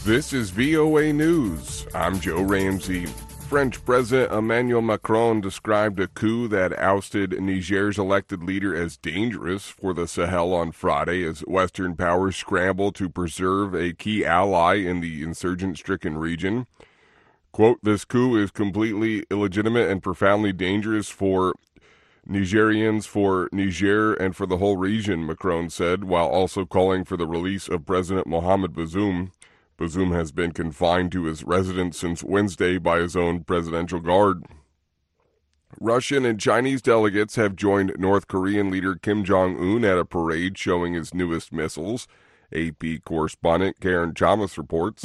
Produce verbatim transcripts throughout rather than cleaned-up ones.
This is V O A News. I'm Joe Ramsey. French President Emmanuel Macron described a coup that ousted Niger's elected leader as dangerous for the Sahel on Friday as Western powers scramble to preserve a key ally in the insurgent-stricken region. Quote, "This coup is completely illegitimate and profoundly dangerous for Nigerians, for Niger, and for the whole region," Macron said, while also calling for the release of President Mohamed Bazoum. Bazoum has been confined to his residence since Wednesday by his own presidential guard. Russian and Chinese delegates have joined North Korean leader Kim Jong-un at a parade showing his newest missiles. A P correspondent Karen Chamas reports.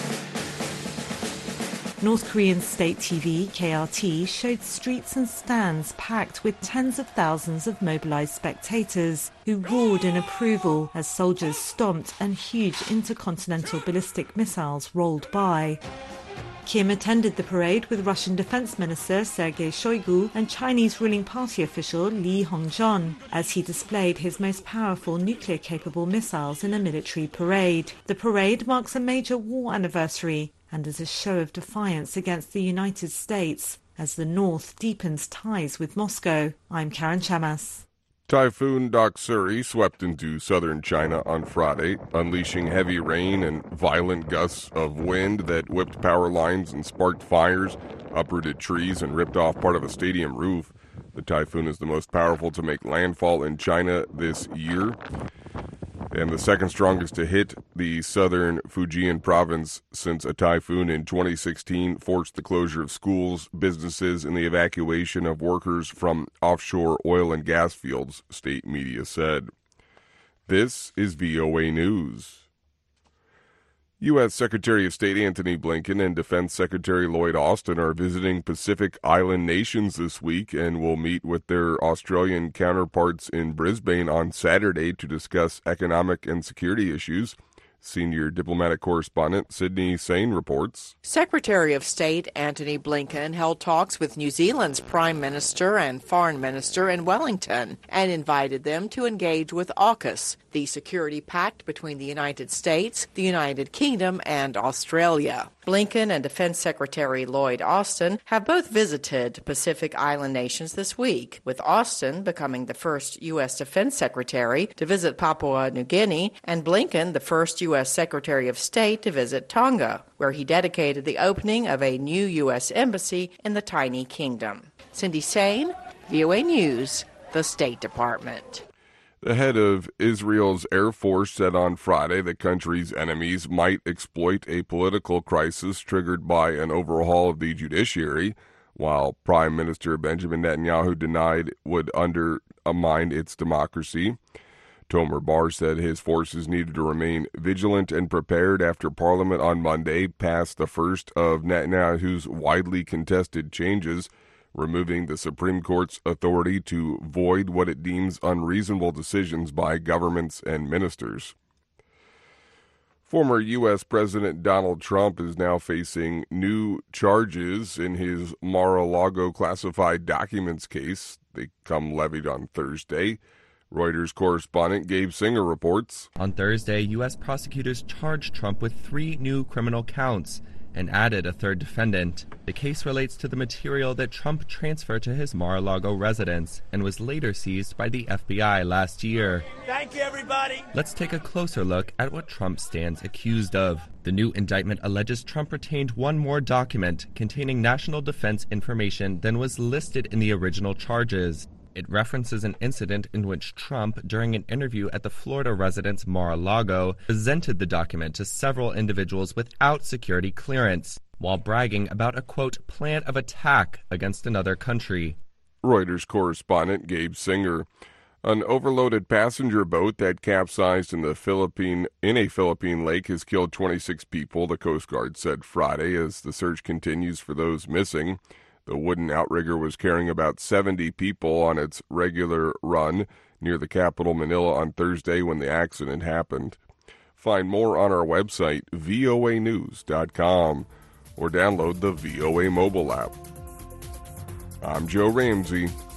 North Korean state T V, K R T, showed streets and stands packed with tens of thousands of mobilized spectators who roared in approval as soldiers stomped and huge intercontinental ballistic missiles rolled by. Kim attended the parade with Russian Defense Minister Sergei Shoigu and Chinese ruling party official Li Hongzhon as he displayed his most powerful nuclear-capable missiles in a military parade. The parade marks a major war anniversary and is a show of defiance against the United States as the North deepens ties with Moscow. I'm Karen Chamas. Typhoon Doksuri swept into southern China on Friday, unleashing heavy rain and violent gusts of wind that whipped power lines and sparked fires, uprooted trees, and ripped off part of a stadium roof. The typhoon is the most powerful to make landfall in China this year, and the second strongest to hit the southern Fujian province since a typhoon in twenty sixteen forced the closure of schools, businesses, and the evacuation of workers from offshore oil and gas fields, state media said. This is V O A News. U S. Secretary of State Antony Blinken and Defense Secretary Lloyd Austin are visiting Pacific Island nations this week and will meet with their Australian counterparts in Brisbane on Saturday to discuss economic and security issues. Senior diplomatic correspondent Sydney Sain reports. Secretary of State Antony Blinken held talks with New Zealand's Prime Minister and Foreign Minister in Wellington and invited them to engage with AUKUS, the security pact between the United States, the United Kingdom, and Australia. Blinken and Defense Secretary Lloyd Austin have both visited Pacific Island nations this week, with Austin becoming the first U S. Defense Secretary to visit Papua New Guinea and Blinken the first U S. Secretary of State to visit Tonga, where he dedicated the opening of a new U S embassy in the tiny kingdom. Cindy Sain, V O A News, the State Department. The head of Israel's Air Force said on Friday the country's enemies might exploit a political crisis triggered by an overhaul of the judiciary, while Prime Minister Benjamin Netanyahu denied would undermine its democracy. Tomer Bar said his forces needed to remain vigilant and prepared after Parliament on Monday passed the first of Netanyahu's widely contested changes, removing the Supreme Court's authority to void what it deems unreasonable decisions by governments and ministers. Former U S. President Donald Trump is now facing new charges in his Mar-a-Lago classified documents case. They come levied on Thursday. Reuters correspondent Gabe Singer reports. On Thursday, U S prosecutors charged Trump with three new criminal counts and added a third defendant. The case relates to the material that Trump transferred to his Mar-a-Lago residence and was later seized by the F B I last year. Thank you, everybody. Let's take a closer look at what Trump stands accused of. The new indictment alleges Trump retained one more document containing national defense information than was listed in the original charges. It references an incident in which Trump, during an interview at the Florida residence Mar-a-Lago, presented the document to several individuals without security clearance, while bragging about a, quote, plan of attack against another country. Reuters correspondent Gabe Singer. An overloaded passenger boat that capsized in the Philippine in a Philippine lake has killed twenty-six people, the Coast Guard said Friday, as the search continues for those missing. The wooden outrigger was carrying about seventy people on its regular run near the capital, Manila, on Thursday when the accident happened. Find more on our website, V O A news dot com, or download the V O A mobile app. I'm Joe Ramsey.